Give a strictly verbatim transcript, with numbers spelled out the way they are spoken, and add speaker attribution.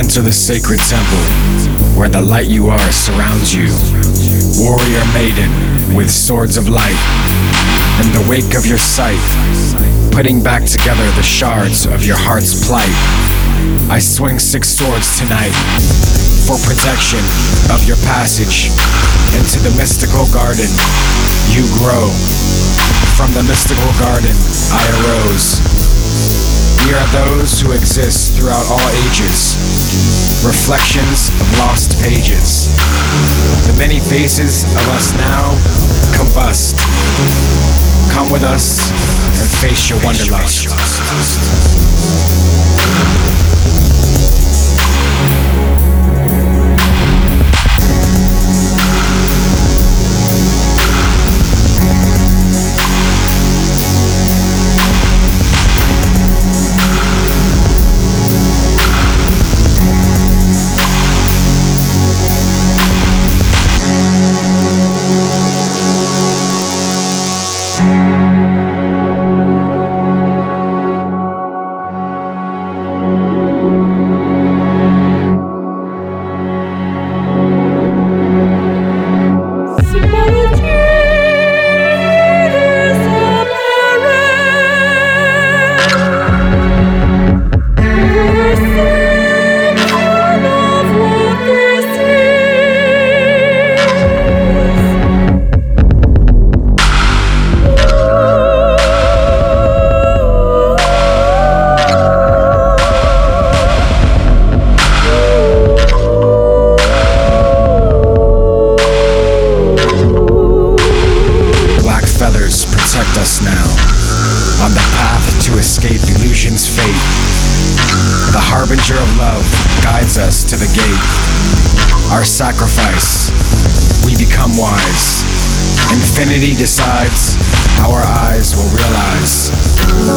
Speaker 1: to the sacred temple, where the light you are surrounds you. Warrior maiden with swords of light, in the wake of your sight, putting back together the shards of your heart's plight. I swing six swords tonight, for protection of your passage into the mystical garden. You grow. From the mystical garden I arose. We are those who exist throughout all ages, reflections of lost pages. The many faces of us now combust. Come with us and face your wanderlust. Protect us now, on the path to escape illusion's fate. The harbinger of love guides us to the gate. Our sacrifice, we become wise. Infinity decides, our eyes will realize.